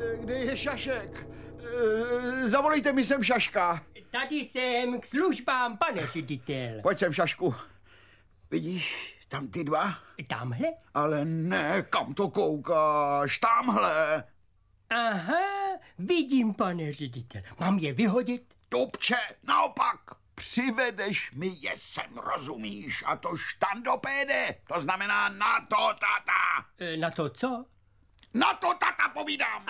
Kde je Šašek? Zavolejte mi sem Šaška. Tady jsem k službám, pane ředitel. Pojď sem, Šašku. Vidíš, tam ty dva? Tamhle? Ale ne, kam to koukáš? Tamhle. Aha, vidím, pane ředitel. Mám je vyhodit? Tupče, naopak. Přivedeš mi je sem, rozumíš? A to štandopéde, to znamená na to, tata. Na to co? Na to, tata, povídám.